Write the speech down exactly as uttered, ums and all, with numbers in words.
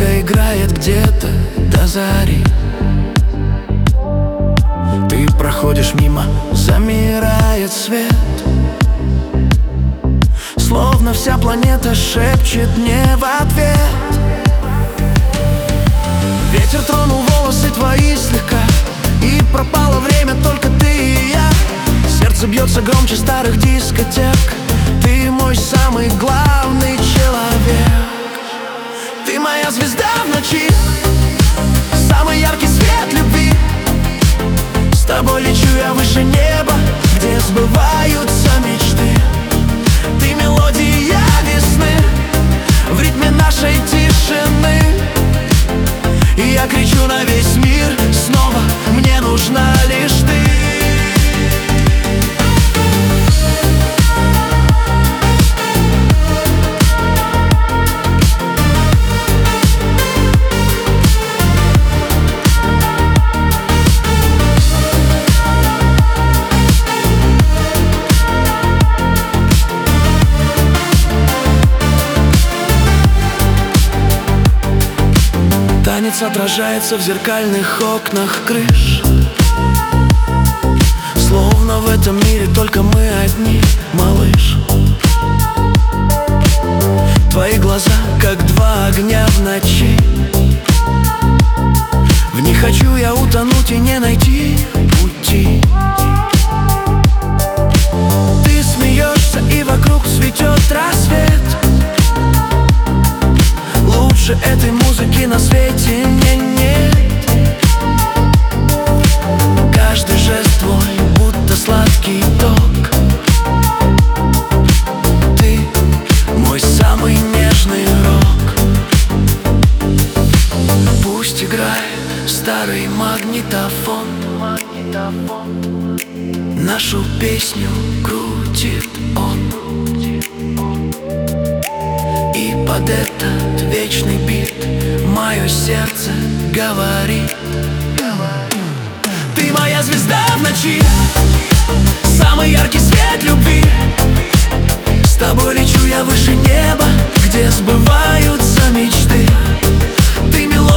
музыка играет где-то до зари. Ты проходишь мимо, замирает свет, словно вся планета шепчет мне в ответ. Ветер тронул волосы твои слегка, и пропало время, только ты и я. Сердце бьется громче старых дискотек. Ты мой самый главный человек. Ты моя звезда в ночи, самый яркий свет любви. С тобой лечу я выше неба, где сбываются мечты. Ты мелодия весны в ритме нашей тишины. И я кричу на весь мир снова: мне нужна лишь ты. Танец отражается в зеркальных окнах крыш, словно в этом мире только мы одни, малыш. Твои глаза, как два огня в ночи. В них хочу я утонуть и не найти пути. Ты смеешься, и вокруг цветет рассвет. Лучше этой музыки на свете не нет. Каждый жест твой будто сладкий ток. Ты мой самый нежный рок. Пусть играет старый магнитофон, нашу песню крутит он. И под этот вечный бит мое сердце говорит: ты моя звезда в ночи, самый яркий свет любви. С тобой лечу я выше неба, где сбываются мечты. Ты мелодия